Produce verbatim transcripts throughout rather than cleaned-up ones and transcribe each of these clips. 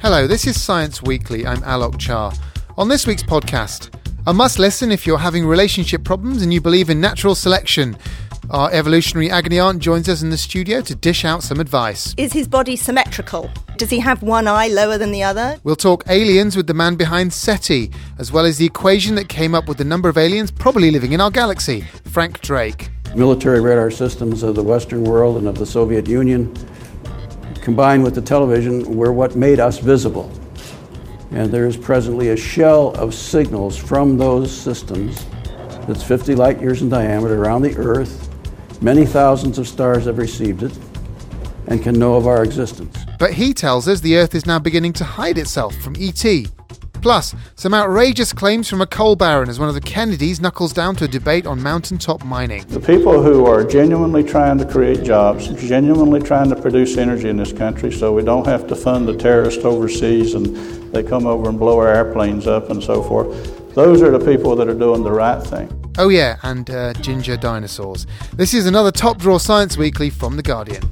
Hello, this is Science Weekly. I'm Alok Char. On this week's podcast, a must listen if you're having relationship problems and you believe in natural selection. Our evolutionary agony aunt joins us in the studio to dish out some advice. Is his body symmetrical? Does he have one eye lower than the other? We'll talk aliens with the man behind SETI, as well as the equation that came up with the number of aliens probably living in our galaxy, Frank Drake. Military radar systems of the Western world and of the Soviet Union, combined with the television, were what made us visible. And there is presently a shell of signals from those systems that's fifty light years in diameter around the Earth. Many thousands of stars have received it and can know of our existence. But he tells us the Earth is now beginning to hide itself from E T. Plus, some outrageous claims from a coal baron as one of the Kennedys knuckles down to a debate on mountaintop mining. The people who are genuinely trying to create jobs, genuinely trying to produce energy in this country so we don't have to fund the terrorists overseas and they come over and blow our airplanes up and so forth, those are the people that are doing the right thing. Oh yeah, and uh, ginger dinosaurs. This is another Top Drawer Science Weekly from The Guardian.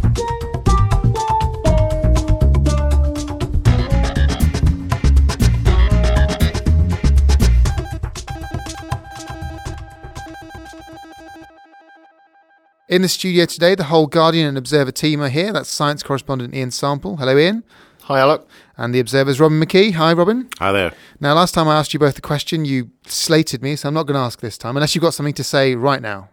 In the studio today, the whole Guardian and Observer team are here. That's science correspondent Ian Sample. Hello, Ian. Hi, Alok. And the Observer's Robin McKee. Hi, Robin. Hi there. Now, last time I asked you both the question, you slated me, so I'm not going to ask this time, unless you've got something to say right now.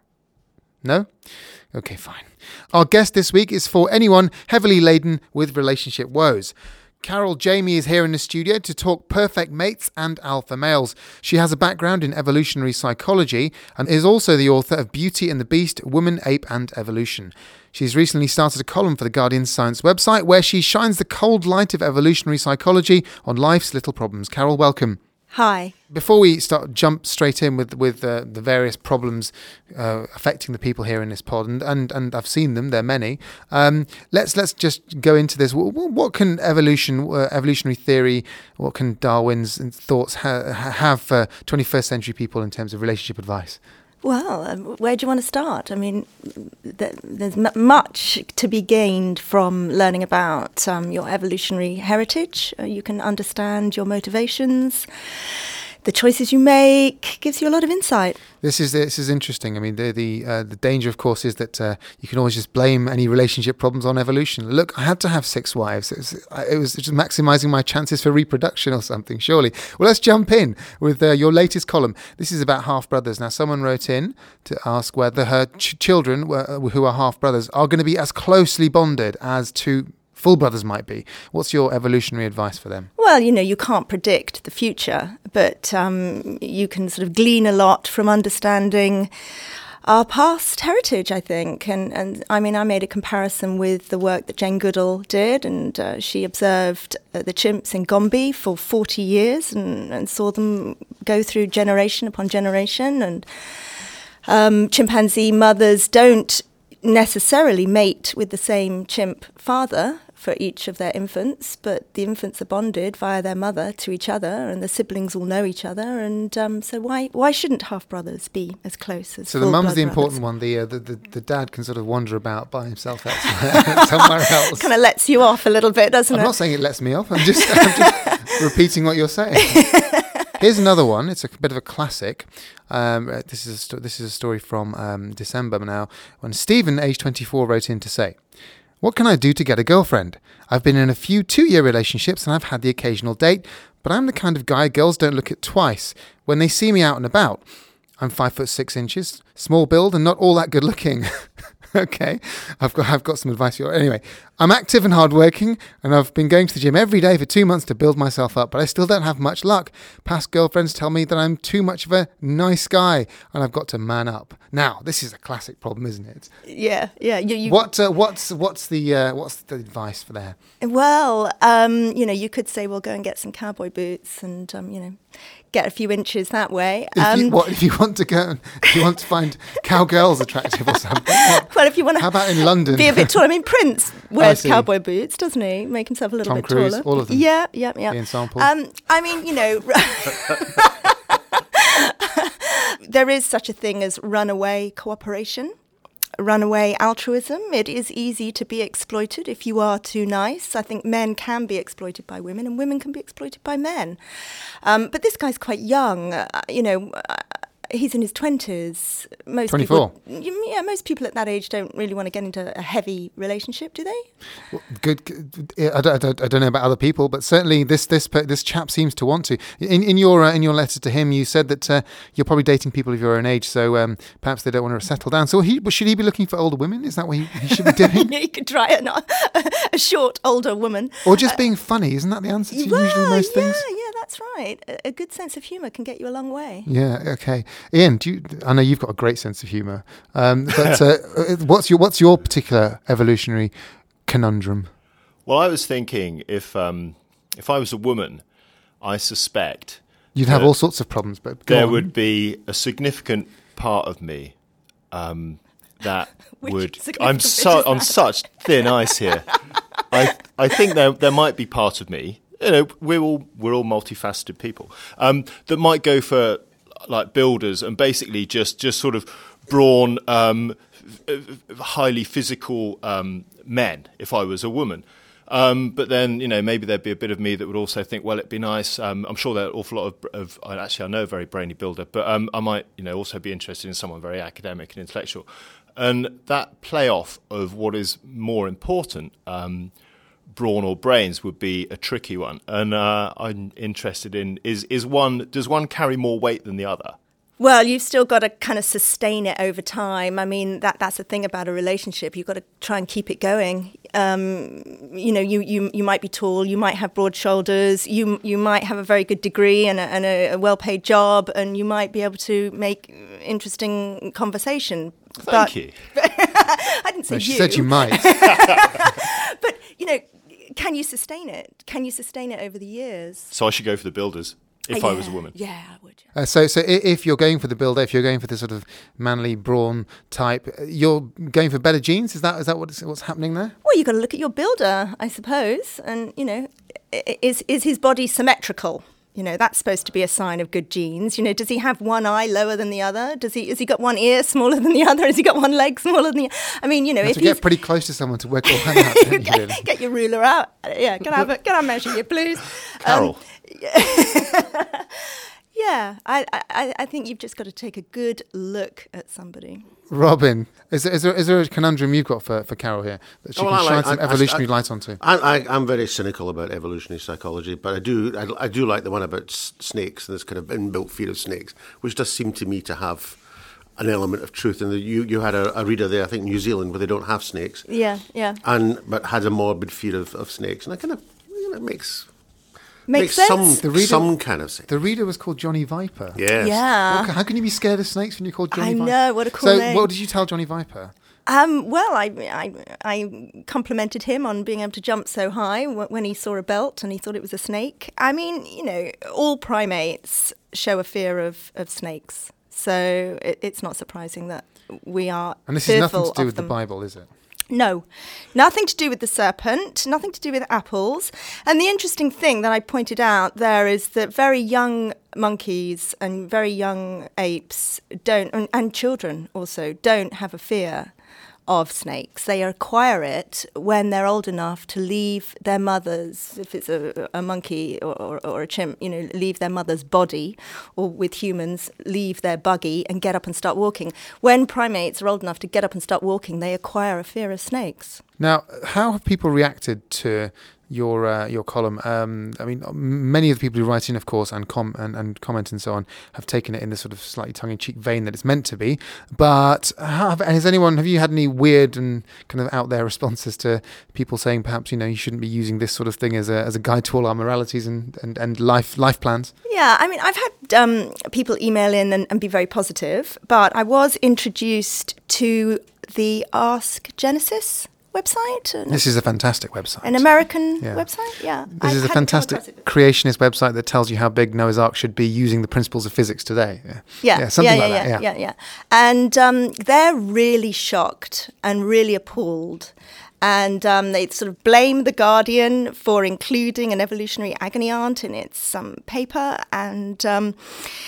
No? Okay, fine. Our guest this week is for anyone heavily laden with relationship woes. Carol Jamie is here in the studio to talk perfect mates and alpha males. She has a background in evolutionary psychology and is also the author of Beauty and the Beast, Woman, Ape and Evolution. She's recently started a column for the Guardian's science website where she shines the cold light of evolutionary psychology on life's little problems. Carol, welcome. Hi. Before we start, jump straight in with with uh, the various problems uh, affecting the people here in this pod, and, and, and I've seen them, there are many. Um, let's let's just go into this. What, what can evolution, uh, evolutionary theory, what can Darwin's thoughts ha- have for twenty-first century people in terms of relationship advice? Well, um, where do you want to start? I mean, th- there's m- much to be gained from learning about um, your evolutionary heritage. Uh, you can understand your motivations. The choices you make gives you a lot of insight. This is this is interesting. I mean, the the uh, the danger, of course, is that uh, you can always just blame any relationship problems on evolution. Look, I had to have six wives. It was, it was just maximising my chances for reproduction or something, surely. Well, let's jump in with uh, your latest column. This is about half-brothers. Now, someone wrote in to ask whether her ch- children, were, who are half-brothers, are going to be as closely bonded as two full brothers might be. What's your evolutionary advice for them? Well, you know, you can't predict the future, but um, you can sort of glean a lot from understanding our past heritage, I think. And, and I mean, I made a comparison with the work that Jane Goodall did, and uh, she observed uh, the chimps in Gombe for forty years and, and saw them go through generation upon generation. And um, chimpanzee mothers don't necessarily mate with the same chimp father for each of their infants, but the infants are bonded via their mother to each other, and the siblings all know each other, and um, so why why shouldn't half brothers be as close as so the mum's the important brothers? one. The, uh, the the the dad can sort of wander about by himself elsewhere, somewhere else. Kind of lets you off a little bit, doesn't I'm it? I'm not saying it lets me off. I'm just, I'm just repeating what you're saying. Here's another one. It's a bit of a classic. Um, this is a sto- this is a story from um, December now, when Stephen, aged twenty-four, wrote in to say, "What can I do to get a girlfriend? I've been in a few two-year relationships and I've had the occasional date, but I'm the kind of guy girls don't look at twice when they see me out and about. I'm five foot six inches, small build, and not all that good looking." Okay, I've got I've got some advice for you. Anyway, I'm active and hardworking, and I've been going to the gym every day for two months to build myself up, but I still don't have much luck. Past girlfriends tell me that I'm too much of a nice guy, and I've got to man up. Now, this is a classic problem, isn't it? Yeah, yeah. You, you What uh, what's what's the uh, what's the advice for there? Well, um, you know, you could say, well, go and get some cowboy boots, and um, you know, get a few inches that way. If, Um, you, what, if you want to go, and, if you want to find cowgirls attractive or something. What? Well, if you want to, how about in London? Be a bit taller. I mean, Prince wears see. cowboy boots, doesn't he? Make himself a little Tom bit Cruise, taller. all of them. Yeah, yeah, yeah. Ian Sample. Um, I mean, you know, there is such a thing as runaway cooperation. runaway altruism. It is easy to be exploited if you are too nice. I think men can be exploited by women and women can be exploited by men. Um, but this guy's quite young, uh, you know, uh, he's in his twenties. Most twenty-four. People, yeah, most people at that age don't really want to get into a heavy relationship, do they? Well, good. good. I, don't, I, don't, I don't know about other people, but certainly this this this chap seems to want to. In in your uh, in your letter to him, you said that uh, you're probably dating people of your own age, so um, perhaps they don't want to settle down. So he should he be looking for older women? Is that what he, he should be doing? Yeah, you could try a, a short older woman, or just uh, being funny. Isn't that the answer to well, usually most yeah, things? Yeah, that's right. A, a good sense of humour can get you a long way. Yeah. Okay. Ian, do you, I know you've got a great sense of humour, um, but uh, what's your what's your particular evolutionary conundrum? Well, I was thinking if um, if I was a woman, I suspect you'd have all sorts of problems, but there on. would be a significant part of me um, that would. I'm so on such thin ice here. I I think there there might be part of me. You know, we're all we're all multifaceted people um, that might go for like builders and basically just, just sort of brawn, um, highly physical um, men. If I was a woman. Um, but then, you know, maybe there'd be a bit of me that would also think, well, it'd be nice. Um, I'm sure there are an awful lot of, of actually, I know a very brainy builder, but um, I might, you know, also be interested in someone very academic and intellectual. And that play-off of what is more important, um, brawn or brains, would be a tricky one. And uh, I'm interested in, is is one, does one carry more weight than the other? Well, you've still got to kind of sustain it over time. I mean, that that's the thing about a relationship. You've got to try and keep it going. Um, you know, you, you you might be tall, you might have broad shoulders, you you might have a very good degree and a, and a, a well-paid job, and you might be able to make interesting conversation. Thank but, you. I didn't say no, she you. said you might. But, you know, can you sustain it? Can you sustain it over the years? So I should go for the builders. If uh, I yeah, was a woman. Yeah, I would. Uh, so, so if you're going for the builder, if you're going for the sort of manly brawn type, you're going for better genes. Is that is that what's what's happening there? Well, you've got to look at your builder, I suppose, and you know, is is his body symmetrical? You know, that's supposed to be a sign of good genes. You know, does he have one eye lower than the other? Does he? Has he got one ear smaller than the other? Has he got one leg smaller than the? I mean, you know, you have if to you get pretty close to someone to work all that out, don't you, get, really? get your ruler out. Yeah, can I have a, can I measure you, please, Carol? Um, Yeah, I, I, I think you've just got to take a good look at somebody. Robin, is there, is there, is there a conundrum you've got for, for Carol here that she Oh, can well, shine I- some I- evolutionary I- light onto? I, I, I'm very cynical about evolutionary psychology, but I do I, I do like the one about s- snakes and this kind of inbuilt fear of snakes, which does seem to me to have an element of truth. And the, you you had a, a reader there, I think New Zealand, where they don't have snakes, Yeah, yeah. and but had a morbid fear of, of snakes, and that kind of you know, makes Makes makes sense. some The reader- some kind of sense. The reader was called Johnny Viper. Yes. Yeah. Well, how can you be scared of snakes when you're called Johnny I Viper? know, what a cool so name. what did you tell Johnny Viper? Um, well, I, I, I complimented him on being able to jump so high w- when he saw a belt and he thought it was a snake. I mean, you know, all primates show a fear of, of snakes. So it, it's not surprising that we are And this has fearful nothing to do of with them. the Bible, is it? No, nothing to do with the serpent, nothing to do with apples. And the interesting thing that I pointed out there is that very young monkeys and very young apes don't, and, and children also, don't have a fear of snakes. They acquire it when they're old enough to leave their mother's, if it's a, a monkey or, or, or a chimp, you know, leave their mother's body, or with humans, leave their buggy and get up and start walking. When primates are old enough to get up and start walking, they acquire a fear of snakes. Now, how have people reacted to your uh, your column? Um, I mean, many of the people who write in, of course, and com and, and comment and so on, have taken it in the sort of slightly tongue-in-cheek vein that it's meant to be. But have, has anyone? Have you had any weird and kind of out there responses to people saying perhaps you know you shouldn't be using this sort of thing as a as a guide to all our moralities and, and, and life life plans? Yeah, I mean, I've had um, people email in and, and be very positive, but I was introduced to the Ask Genesis website. An, This is a fantastic website. an American Yeah. website, yeah. This I is a hadn't come fantastic across it. creationist website that tells you how big Noah's Ark should be using the principles of physics today. Yeah, Yeah, something yeah, like yeah, that. yeah, yeah, yeah. And um, they're really shocked and really appalled. And um, they sort of blame The Guardian for including an evolutionary agony aunt in its um, paper. And um,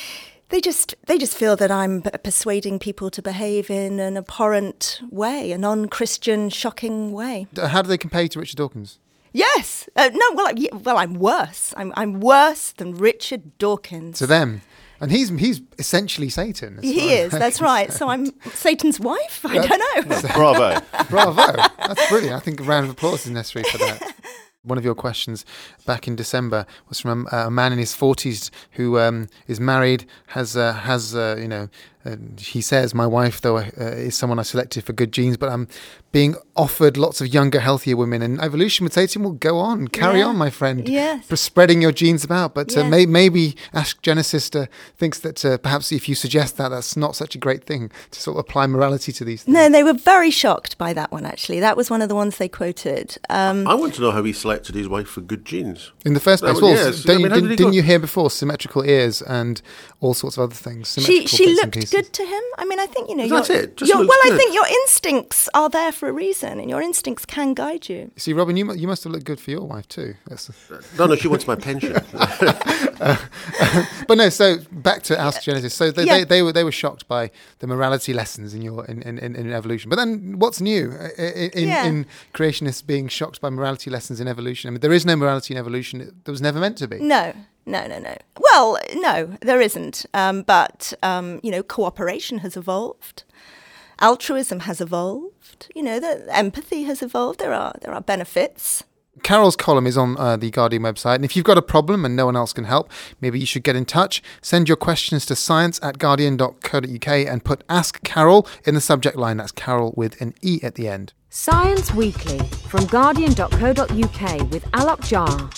They just they just feel that I'm persuading people to behave in an abhorrent way, a non-Christian, shocking way. How do they compare you to Richard Dawkins? Yes. Uh, no, well, I, well, I'm worse. I'm I'm worse than Richard Dawkins. To them. And he's he's essentially Satan. He is, that's right. So I'm Satan's wife? I don't know. Bravo. Bravo. That's brilliant. I think a round of applause is necessary for that. One of your questions back in December was from a, a man in his forties who um, is married, has, uh, has uh, you know, uh, he says, my wife, though, uh, is someone I selected for good genes, but I'm being offered lots of younger, healthier women. And evolution would say to him, well, go on, carry yeah. on, my friend. Yes. Spreading your genes about. But uh, yes. may, maybe Ask Genesis uh, thinks that uh, perhaps if you suggest that, that's not such a great thing to sort of apply morality to these things. No, they were very shocked by that one, actually. That was one of the ones they quoted. Um, I want to know how he selected his wife for good genes. In the first place, That well, was- yes. don't I you, mean, how didn't, did he didn't go- you hear before symmetrical ears and all sorts of other things? she Symmetrical she bits and looked pieces. good to him. I mean, I think, you know... That's your- it, just your- looks well, I good. think your instincts are there for a reason, and your instincts can guide you. See, Robin, you mu- you must have looked good for your wife too. That's No, no, she wants my pension. uh, but no, so back to Ask Genesis. So they, Yeah. they, they were they were shocked by the morality lessons in your in, in, in, in evolution. But then what's new in, in, Yeah. in creationists being shocked by morality lessons in evolution? I mean, there is no morality in evolution. There was never meant to be. No, no, no, no. Well, no, there isn't. Um, but, um, you know, cooperation has evolved. Altruism has evolved. You know, the empathy has evolved. There are there are benefits. Carol's column is on uh, the Guardian website, and if you've got a problem and no one else can help, maybe you should get in touch. Send your questions to science at guardian dot co dot uk and put Ask Carol in the subject line. That's Carol with an E at the end. Science Weekly from guardian dot co dot uk with Alok Jha.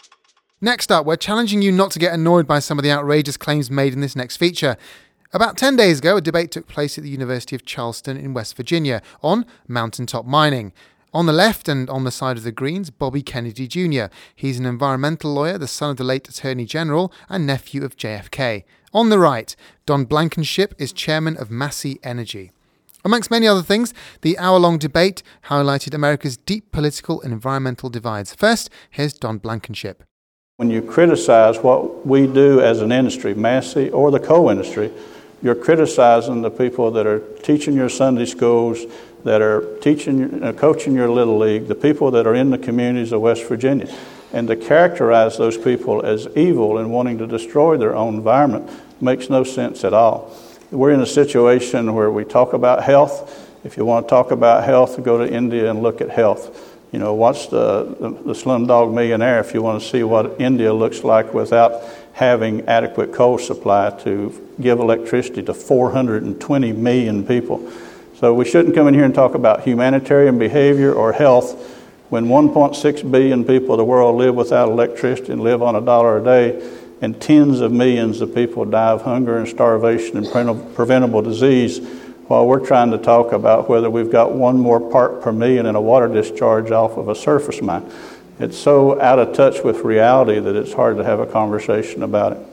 Next up, we're challenging you not to get annoyed by some of the outrageous claims made in this next feature. About ten days ago, a debate took place at the University of Charleston in West Virginia on mountaintop mining. On the left and on the side of the Greens, Bobby Kennedy Junior He's an environmental lawyer, the son of the late Attorney General and nephew of J F K. On the right, Don Blankenship is chairman of Massey Energy. Amongst many other things, the hour-long debate highlighted America's deep political and environmental divides. First, here's Don Blankenship. When you criticize what we do as an industry, Massey or the coal industry, you're criticizing the people that are teaching your Sunday schools, that are teaching, uh, coaching your Little League, the people that are in the communities of West Virginia. And to characterize those people as evil and wanting to destroy their own environment makes no sense at all. We're in a situation where we talk about health. If you want to talk about health, go to India and look at health. You know, watch the, the, the Slumdog Millionaire if you want to see what India looks like without having adequate coal supply to give electricity to four hundred twenty million people. So we shouldn't come in here and talk about humanitarian behavior or health when one point six billion people in the world live without electricity and live on a dollar a day, and tens of millions of people die of hunger and starvation and pre- preventable disease, while we're trying to talk about whether we've got one more part per million in a water discharge off of a surface mine. It's so out of touch with reality that it's hard to have a conversation about it.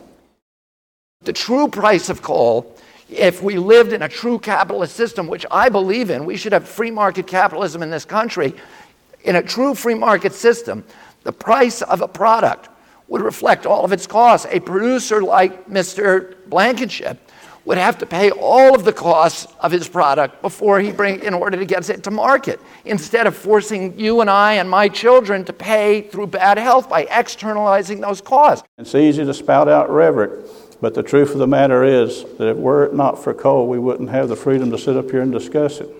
The true price of coal, if we lived in a true capitalist system, which I believe in, we should have free market capitalism in this country. In a true free market system, the price of a product would reflect all of its costs. A producer like Mister Blankenship would have to pay all of the costs of his product before he bring in order to get it to market, instead of forcing you and I and my children to pay through bad health by externalizing those costs. It's easy to spout out rhetoric, but the truth of the matter is that if were it not for coal, we wouldn't have the freedom to sit up here and discuss it.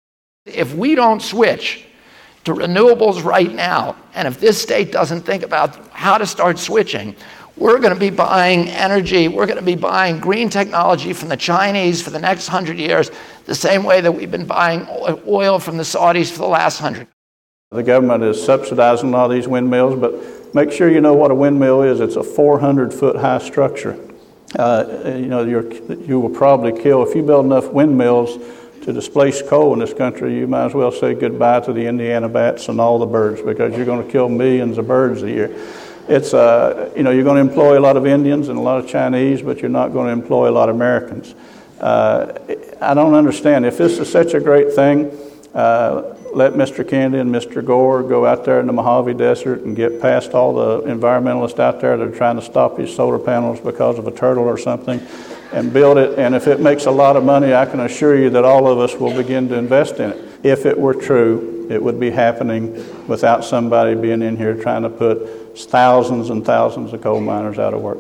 If we don't switch to renewables right now, and if this state doesn't think about how to start switching, we're going to be buying energy, we're going to be buying green technology from the Chinese for the next hundred years, the same way that we've been buying oil from the Saudis for the last hundred. The government is subsidizing a lot of these windmills, but make sure you know what a windmill is. It's a four hundred foot high structure. Uh, you know, you're, you will probably kill, if you build enough windmills to displace coal in this country, you might as well say goodbye to the Indiana bats and all the birds, because you're going to kill millions of birds a year. It's, uh, you know, you're going to employ a lot of Indians and a lot of Chinese, but you're not going to employ a lot of Americans. Uh, I don't understand. If this is such a great thing, uh, let Mister Kennedy and Mister Gore go out there in the Mojave Desert and get past all the environmentalists out there that are trying to stop these solar panels because of a turtle or something, and build it. And if it makes a lot of money, I can assure you that all of us will begin to invest in it. If it were true, it would be happening without somebody being in here trying to put thousands and thousands of coal miners out of work.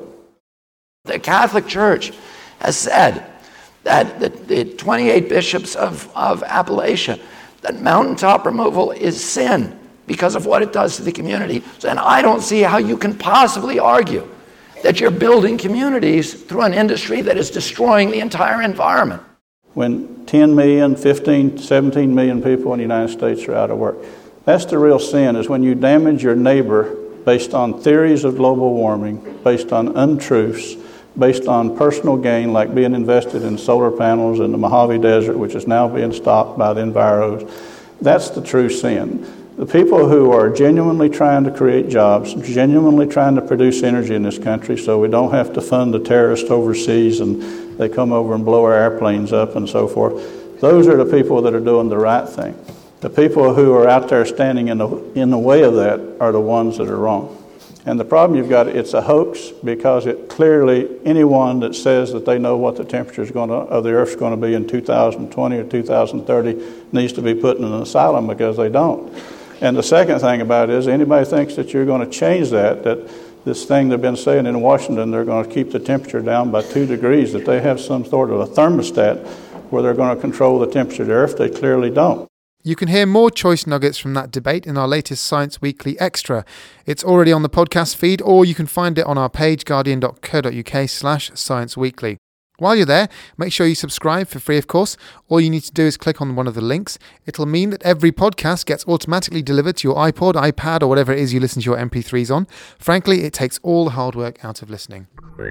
The Catholic Church has said that the, the twenty-eight bishops of, of Appalachia, that mountaintop removal is sin because of what it does to the community. And I don't see how you can possibly argue that you're building communities through an industry that is destroying the entire environment. When ten million, fifteen, seventeen million people in the United States are out of work, that's the real sin, is when you damage your neighbor based on theories of global warming, based on untruths, based on personal gain, like being invested in solar panels in the Mojave Desert, which is now being stopped by the enviros. That's the true sin. The people who are genuinely trying to create jobs, genuinely trying to produce energy in this country so we don't have to fund the terrorists overseas and they come over and blow our airplanes up and so forth, those are the people that are doing the right thing. The people who are out there standing in the, in the way of that are the ones that are wrong. And the problem you've got, it's a hoax, because it clearly, anyone that says that they know what the temperature is going to, of the Earth is going to be in two thousand twenty or two thousand thirty needs to be put in an asylum, because they don't. And the second thing about it is, anybody thinks that you're going to change that, that this thing they've been saying in Washington, they're going to keep the temperature down by two degrees, that they have some sort of a thermostat where they're going to control the temperature of the Earth. They clearly don't. You can hear more choice nuggets from that debate in our latest Science Weekly Extra. It's already on the podcast feed, or you can find it on our page, guardian.co.uk slash Science Weekly. While you're there, make sure you subscribe for free, of course. All you need to do is click on one of the links. It'll mean that every podcast gets automatically delivered to your iPod, iPad, or whatever it is you listen to your M P threes on. Frankly, it takes all the hard work out of listening.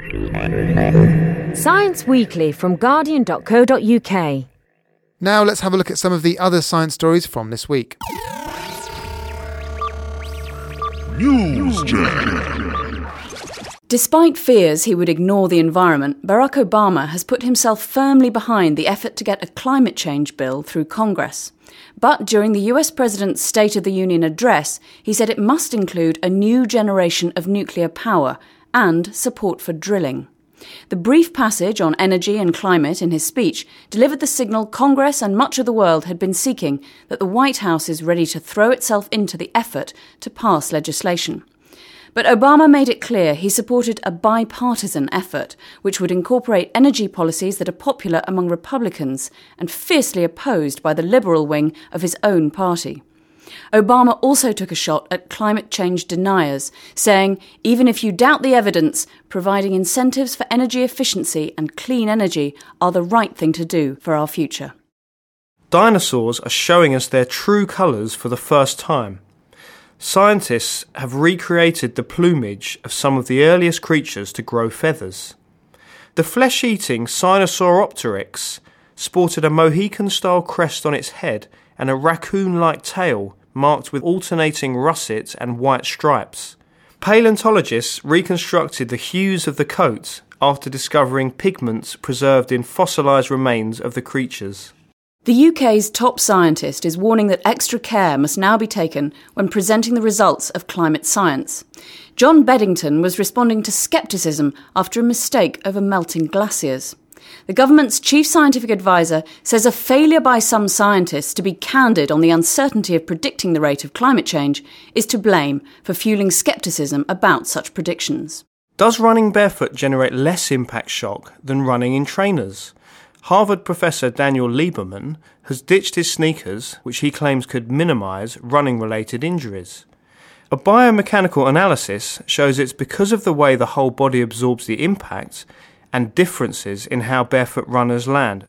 Science Weekly from guardian dot co dot uk. Now let's have a look at some of the other science stories from this week. Newsjack. Despite fears he would ignore the environment, Barack Obama has put himself firmly behind the effort to get a climate change bill through Congress. But during the U S President's State of the Union address, he said it must include a new generation of nuclear power and support for drilling. The brief passage on energy and climate in his speech delivered the signal Congress and much of the world had been seeking, that the White House is ready to throw itself into the effort to pass legislation. But Obama made it clear he supported a bipartisan effort, which would incorporate energy policies that are popular among Republicans and fiercely opposed by the liberal wing of his own party. Obama also took a shot at climate change deniers, saying, even if you doubt the evidence, providing incentives for energy efficiency and clean energy are the right thing to do for our future. Dinosaurs are showing us their true colours for the first time. Scientists have recreated the plumage of some of the earliest creatures to grow feathers. The flesh-eating Sinosauropteryx sported a Mohican-style crest on its head and a raccoon-like tail marked with alternating russets and white stripes. Paleontologists reconstructed the hues of the coat after discovering pigments preserved in fossilised remains of the creatures. The U K's top scientist is warning that extra care must now be taken when presenting the results of climate science. John Beddington was responding to scepticism after a mistake over melting glaciers. The government's chief scientific advisor says a failure by some scientists to be candid on the uncertainty of predicting the rate of climate change is to blame for fueling scepticism about such predictions. Does running barefoot generate less impact shock than running in trainers? Harvard professor Daniel Lieberman has ditched his sneakers, which he claims could minimise running-related injuries. A biomechanical analysis shows it's because of the way the whole body absorbs the impact and differences in how barefoot runners land.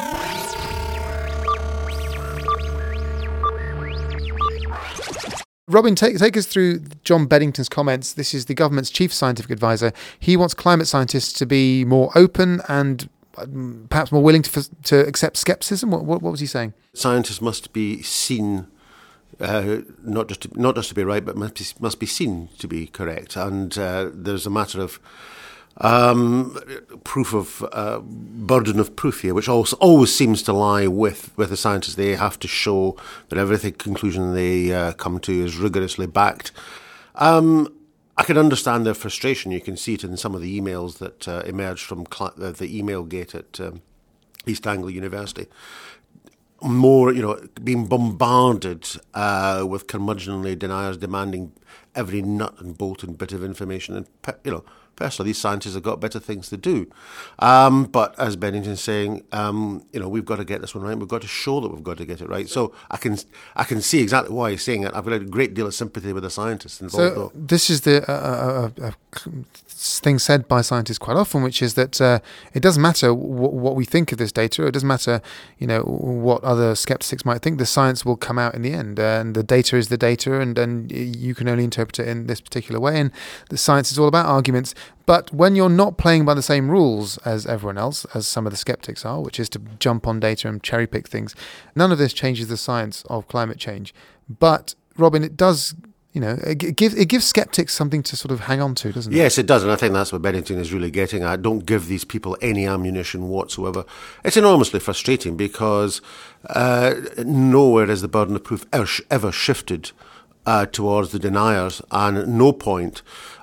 Robin, take, take us through John Beddington's comments. This is the government's chief scientific advisor. He wants climate scientists to be more open and perhaps more willing to to accept scepticism. What, what, what was he saying? Scientists must be seen, uh, not just to, not just to be right, but must be, must be seen to be correct. And uh, there's a matter of um, proof of uh, burden of proof here, which also always seems to lie with, with the scientists. They have to show that every conclusion they uh, come to is rigorously backed. Um, I can understand their frustration. You can see it in some of the emails that uh, emerged from cl- the, the email gate at um, East Anglia University. More, you know, being bombarded uh, with curmudgeonly deniers demanding every nut and bolt and bit of information. And, you know, personally, these scientists have got better things to do. Um, but as Bennington's saying, um, you know, we've got to get this one right. We've got to show that we've got to get it right. So I can I can see exactly why he's saying it. I've got a great deal of sympathy with the scientists involved. So this is the uh, uh, uh, thing said by scientists quite often, which is that uh, it doesn't matter w- what we think of this data. It doesn't matter, you know, what other skeptics might think. The science will come out in the end, uh, and the data is the data, and, and you can only interpret it in this particular way. And the science is all about arguments. But when you're not playing by the same rules as everyone else, as some of the skeptics are, which is to jump on data and cherry pick things, none of this changes the science of climate change. But Robin, it does. You know, it gives it gives skeptics something to sort of hang on to, doesn't it? Yes, it does, and I think that's what Bennington is really getting at. Don't give these people any ammunition whatsoever. It's enormously frustrating because uh, nowhere is the burden of proof ever, ever shifted uh, towards the deniers, and at no point,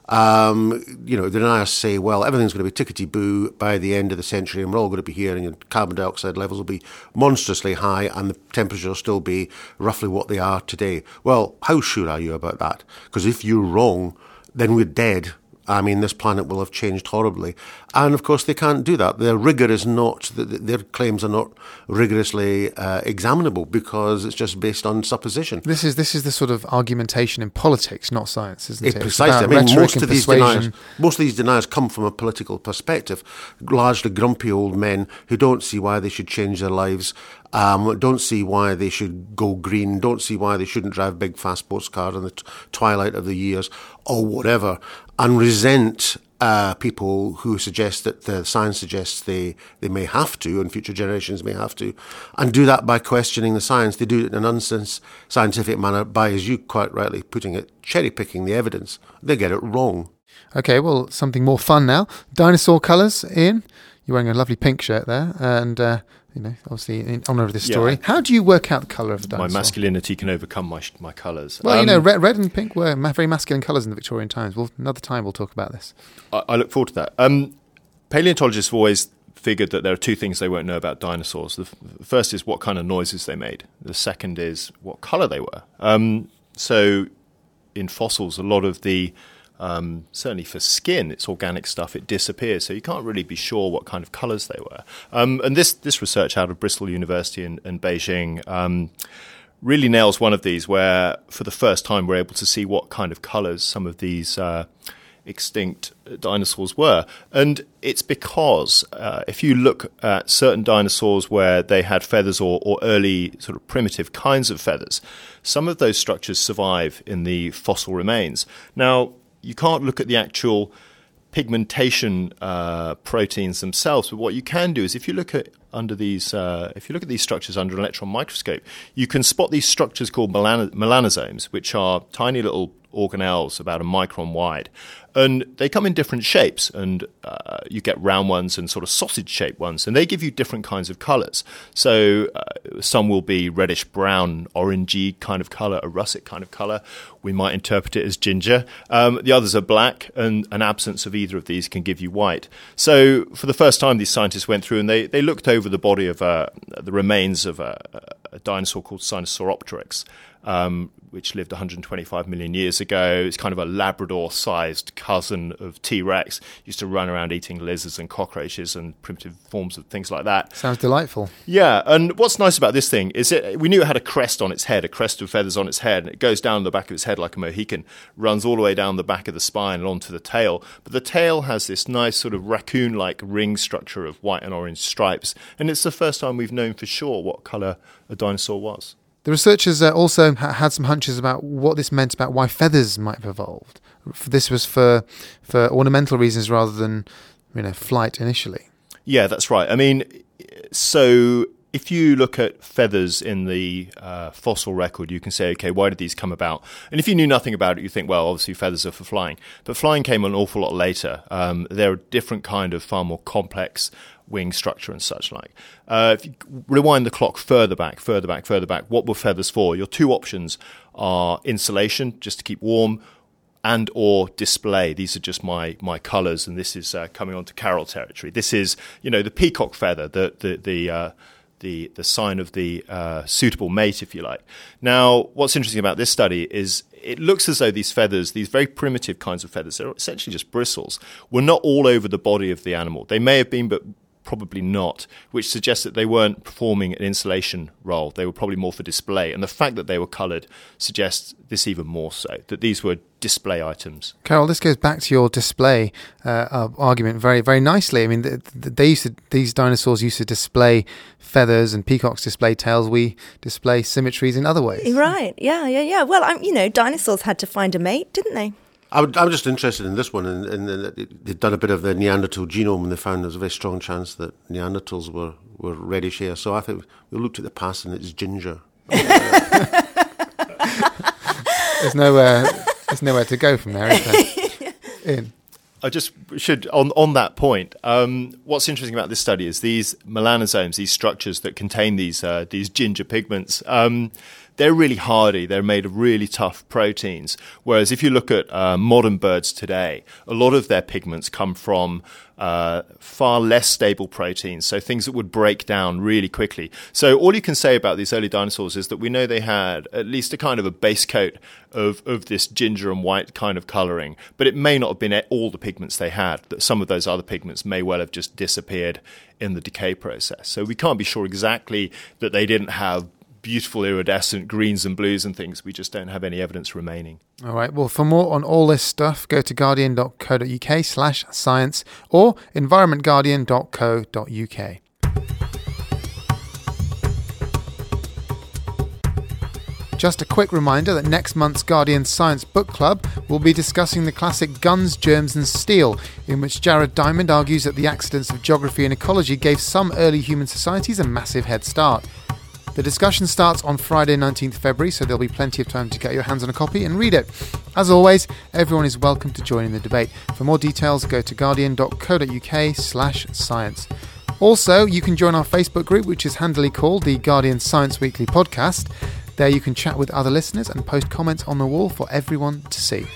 um, you know, the deniers say, well, everything's going to be tickety-boo by the end of the century, and we're all going to be here, and your carbon dioxide levels will be monstrously high, and the temperature will still be roughly what they are today. Well, how sure are you about that? Because if you're wrong, then we're dead. I mean, this planet will have changed horribly. And, of course, they can't do that. Their rigour is not, their claims are not rigorously uh, examinable because it's just based on supposition. This is this is the sort of argumentation in politics, not science, isn't it? it precisely. I mean, most of, these deniers, most of these deniers come from a political perspective, largely grumpy old men who don't see why they should change their lives, Um, don't see why they should go green, don't see why they shouldn't drive big fast sports cars in the t- twilight of the years or whatever, and resent uh, people who suggest that the science suggests they, they may have to and future generations may have to, and do that by questioning the science. They do it in a nonsense scientific manner by, as you quite rightly putting it, cherry-picking the evidence. They get it wrong. Okay, well, something more fun now. Dinosaur colours, Ian. You're wearing a lovely pink shirt there, and... Uh, You know, obviously, in honour of this story. Yeah. How do you work out the colour of a dinosaur? My masculinity can overcome my my colours. Well, um, you know, red, red and pink were ma- very masculine colours in the Victorian times. Well, another time we'll talk about this. I, I look forward to that. Um, paleontologists have always figured that there are two things they won't know about dinosaurs. The, f- the first is what kind of noises they made. The second is what colour they were. Um, so, in fossils, a lot of the Um, certainly for skin, it's organic stuff, it disappears, so you can't really be sure what kind of colours they were. Um, and this this research out of Bristol University and, and Beijing um, really nails one of these, where for the first time we're able to see what kind of colours some of these uh, extinct dinosaurs were. And it's because uh, if you look at certain dinosaurs where they had feathers or, or early sort of primitive kinds of feathers, some of those structures survive in the fossil remains. Now, you can't look at the actual pigmentation uh, proteins themselves, but what you can do is if you look at under these, uh, if you look at these structures under an electron microscope, you can spot these structures called melan- melanosomes, which are tiny little organelles about a micron wide. And they come in different shapes, and uh, you get round ones and sort of sausage-shaped ones, and they give you different kinds of colours. So uh, some will be reddish-brown, orangey kind of colour, a russet kind of colour. We might interpret it as ginger. Um, the others are black, and an absence of either of these can give you white. So for the first time, these scientists went through and they, they looked over the body of uh, the remains of a, a dinosaur called Sinosauropteryx, um, which lived one hundred twenty-five million years ago. It's kind of a Labrador-sized cousin of T-Rex. Used to run around eating lizards and cockroaches and primitive forms of things like that. Sounds delightful. Yeah, and what's nice about this thing is it, we knew it had a crest on its head, a crest of feathers on its head, and it goes down the back of its head like a Mohican, runs all the way down the back of the spine and onto the tail. But the tail has this nice sort of raccoon-like ring structure of white and orange stripes, and it's the first time we've known for sure what colour a dinosaur was. The researchers uh, also ha- had some hunches about what this meant about why feathers might have evolved. This was for for ornamental reasons rather than, you know, flight initially. Yeah, that's right. I mean, so if you look at feathers in the uh, fossil record, you can say, okay, why did these come about? And if you knew nothing about it, you think, well, obviously feathers are for flying. But flying came an awful lot later. Um, they're a different kind of, far more complex wing structure and such like. Uh, if you rewind the clock further back, further back, further back, what were feathers for? Your two options are insulation, just to keep warm, and or display. These are just my my colours, and this is uh, coming on to Carol territory. This is, you know, the peacock feather, the the the uh, the the sign of the uh, suitable mate, if you like. Now, what's interesting about this study is it looks as though these feathers, these very primitive kinds of feathers, they're essentially just bristles, were not all over the body of the animal. They may have been, but probably not, which suggests that they weren't performing an insulation role. They were probably more for display. And the fact that they were coloured suggests this even more so, that these were display items. Carol, this goes back to your display uh, argument very, very nicely. I mean, the, the, they used to, these dinosaurs used to display feathers, and peacocks display tails. We display symmetries in other ways. Right, yeah, yeah, yeah. Well, I'm, you know, dinosaurs had to find a mate, didn't they? I would, I'm just interested in this one, and, and, and they'd done a bit of the Neanderthal genome, and they found there's a very strong chance that Neanderthals were, were reddish hair. So I think we looked at the past, and it's ginger. there's nowhere, there's nowhere to go from there, is there? In. I just should, on, on that point, um, what's interesting about this study is these melanosomes, these structures that contain these uh, these ginger pigments, um, they're really hardy. They're made of really tough proteins. Whereas if you look at uh, modern birds today, a lot of their pigments come from uh, far less stable proteins, so things that would break down really quickly. So all you can say about these early dinosaurs is that we know they had at least a kind of a base coat of, of this ginger and white kind of colouring, but it may not have been all the pigments they had. That some of those other pigments may well have just disappeared in the decay process. So we can't be sure exactly that they didn't have beautiful iridescent greens and blues and things. We just don't have any evidence remaining. All right. Well, for more on all this stuff, go to guardian.co.uk slash science or environmentguardian.co.uk. Just a quick reminder that next month's Guardian Science Book Club will be discussing the classic Guns, Germs and Steel, in which Jared Diamond argues that the accidents of geography and ecology gave some early human societies a massive head start. The discussion starts on Friday nineteenth February, so there'll be plenty of time to get your hands on a copy and read it. As always, everyone is welcome to join in the debate. For more details, go to guardian.co.uk slash science. Also, you can join our Facebook group, which is handily called the Guardian Science Weekly Podcast. There you can chat with other listeners and post comments on the wall for everyone to see.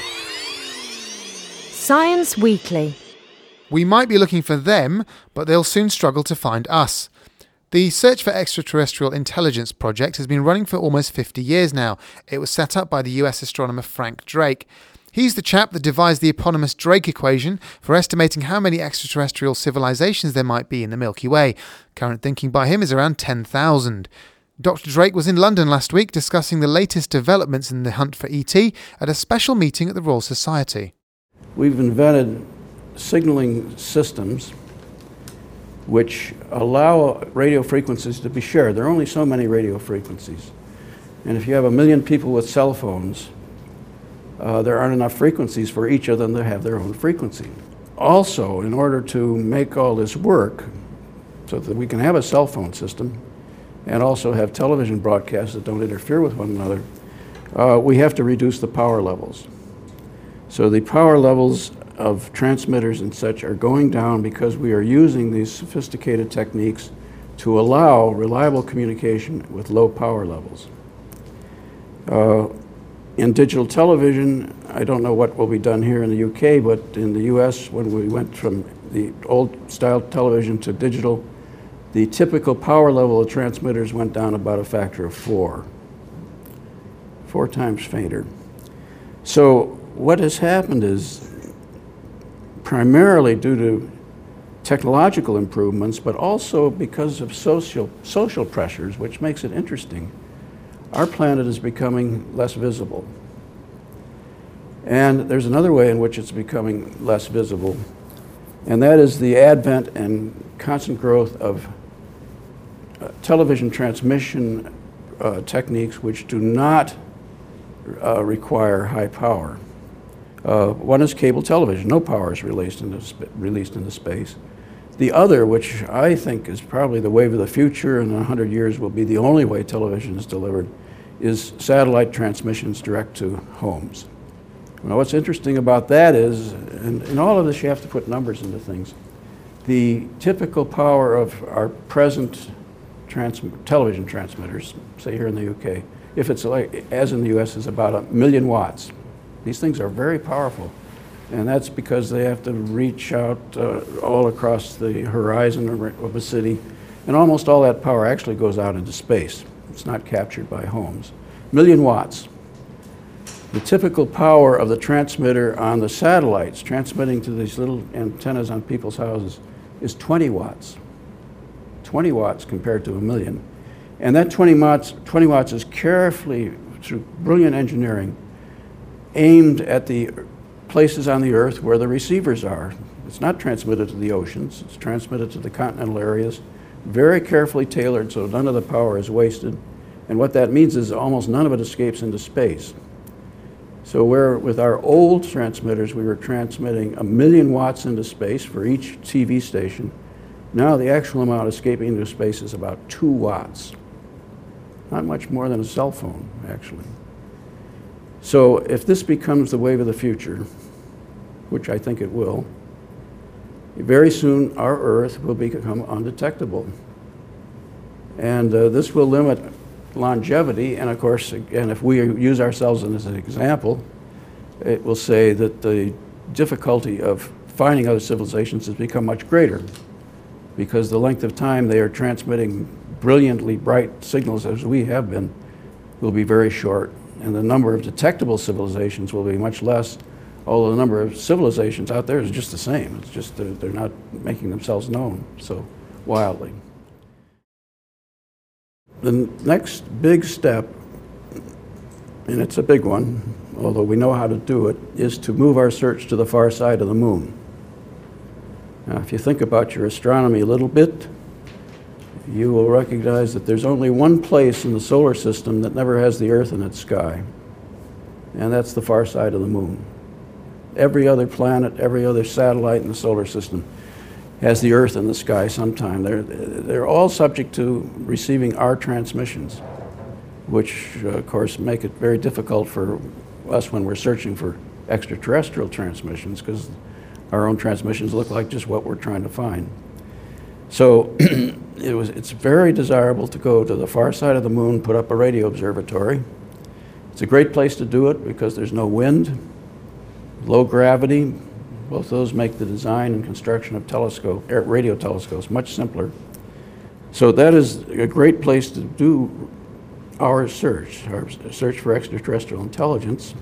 Science Weekly. We might be looking for them, but they'll soon struggle to find us. The Search for Extraterrestrial Intelligence project has been running for almost fifty years now. It was set up by the U S astronomer Frank Drake. He's the chap that devised the eponymous Drake equation for estimating how many extraterrestrial civilizations there might be in the Milky Way. Current thinking by him is around ten thousand. Doctor Drake was in London last week discussing the latest developments in the hunt for E T at a special meeting at the Royal Society. We've invented signaling systems which allow radio frequencies to be shared. There are only so many radio frequencies. And if you have a million people with cell phones, uh, there aren't enough frequencies for each of them to have their own frequency. Also, in order to make all this work, so that we can have a cell phone system and also have television broadcasts that don't interfere with one another, uh, we have to reduce the power levels. So the power levels of transmitters and such are going down because we are using these sophisticated techniques to allow reliable communication with low power levels. Uh, in digital television, I don't know what will be done here in the U K, but in the U S, when we went from the old style television to digital, the typical power level of transmitters went down about a factor of four, four times fainter. So what has happened is, primarily due to technological improvements, but also because of social, social pressures, which makes it interesting, our planet is becoming less visible. And there's another way in which it's becoming less visible, and that is the advent and constant growth of uh, television transmission uh, techniques which do not uh, require high power. Uh, one is cable television. No power is released into, sp- released into space. The other, which I think is probably the wave of the future and in one hundred years will be the only way television is delivered, is satellite transmissions direct to homes. Now, what's interesting about that is, and in all of this you have to put numbers into things, the typical power of our present trans- television transmitters, say here in the U K, if it's like, as in the U S, is about a million watts. These things are very powerful, and that's because they have to reach out uh, all across the horizon of a city, and almost all that power actually goes out into space. It's not captured by homes. Million watts. The typical power of the transmitter on the satellites transmitting to these little antennas on people's houses is twenty watts. twenty watts compared to a million. And that twenty watts, twenty watts is carefully, through brilliant engineering, aimed at the places on the Earth where the receivers are. It's not transmitted to the oceans, it's transmitted to the continental areas, very carefully tailored so none of the power is wasted. And what that means is almost none of it escapes into space. So where with our old transmitters we were transmitting a million watts into space for each T V station, now the actual amount escaping into space is about two watts. Not much more than a cell phone, actually. So if this becomes the wave of the future, which I think it will, very soon our Earth will become undetectable. And uh, this will limit longevity, and of course, again, if we use ourselves as an example, it will say that the difficulty of finding other civilizations has become much greater because the length of time they are transmitting brilliantly bright signals as we have been will be very short, and the number of detectable civilizations will be much less, although the number of civilizations out there is just the same. It's just they're, they're not making themselves known so wildly. The next big step, and it's a big one, although we know how to do it, is to move our search to the far side of the moon. Now, if you think about your astronomy a little bit, you will recognize that there's only one place in the solar system that never has the Earth in its sky, and that's the far side of the moon. Every other planet, every other satellite in the solar system has the Earth in the sky sometime. They're, they're all subject to receiving our transmissions, which, uh, of course, make it very difficult for us when we're searching for extraterrestrial transmissions, because our own transmissions look like just what we're trying to find. So it was, it's very desirable to go to the far side of the moon, put up a radio observatory. It's a great place to do it because there's no wind, low gravity. Both those make the design and construction of telescope, radio telescopes much simpler. So that is a great place to do our search, our search for extraterrestrial intelligence.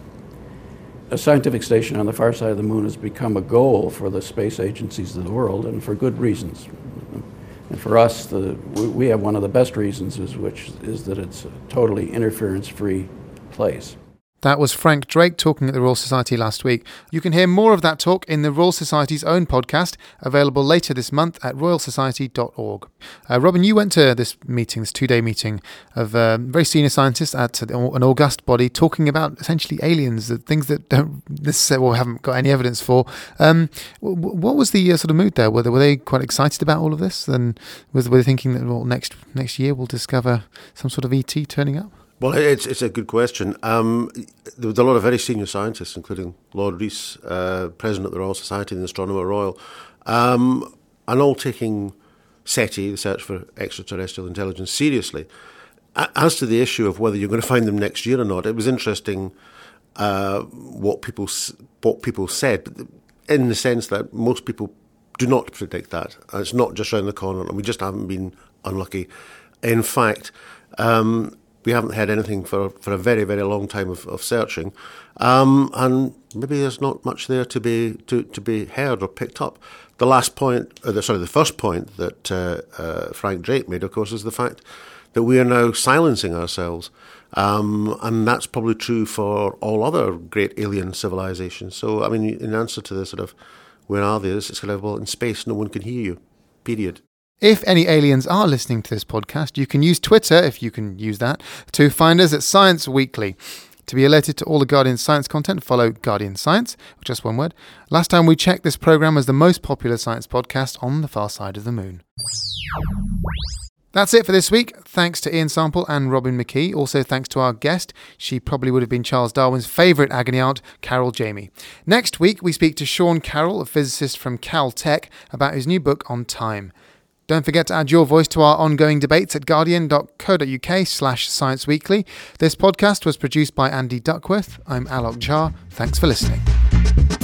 A scientific station on the far side of the moon has become a goal for the space agencies of the world, and for good reasons. And for us, the, we have one of the best reasons, is, which is that it's a totally interference-free place. That was Frank Drake talking at the Royal Society last week. You can hear more of that talk in the Royal Society's own podcast, available later this month at royal society dot org. Uh, Robin, you went to this meeting, this two-day meeting of uh, very senior scientists at an august body talking about essentially aliens, the things that don't necessarily, well, haven't got any evidence for. Um, what was the uh, sort of mood there? Were they, were they quite excited about all of this? And was, were they thinking that well, next next year we'll discover some sort of E T turning up? Well, it's it's a good question. Um, there was a lot of very senior scientists, including Lord Rees, uh, President of the Royal Society and the Astronomer Royal, um, and all taking SETI, the Search for Extraterrestrial Intelligence, seriously. As to the issue of whether you're going to find them next year or not, it was interesting uh, what people what people said, in the sense that most people do not predict that. And it's not just around the corner, and we just haven't been unlucky. In fact, um, we haven't had anything for for a very, very long time of, of searching, um, and maybe there's not much there to be to, to be heard or picked up. The last point, uh, the, sorry, the first point that uh, uh, Frank Drake made, of course, is the fact that we are now silencing ourselves, um, and that's probably true for all other great alien civilizations. So, I mean, in answer to the sort of where are they, it's kind of, well, in space, no one can hear you. Period. If any aliens are listening to this podcast, you can use Twitter, if you can use that, to find us at Science Weekly. To be alerted to all the Guardian Science content, follow Guardian Science, just one word. Last time we checked, this programme was the most popular science podcast on the far side of the moon. That's it for this week. Thanks to Ian Sample and Robin McKee. Also thanks to our guest. She probably would have been Charles Darwin's favourite agony aunt, Carol Jamie. Next week, we speak to Sean Carroll, a physicist from Caltech, about his new book on time. Don't forget to add your voice to our ongoing debates at guardian.co.uk slash Science Weekly. This podcast was produced by Andy Duckworth. I'm Alok Jha. Thanks for listening.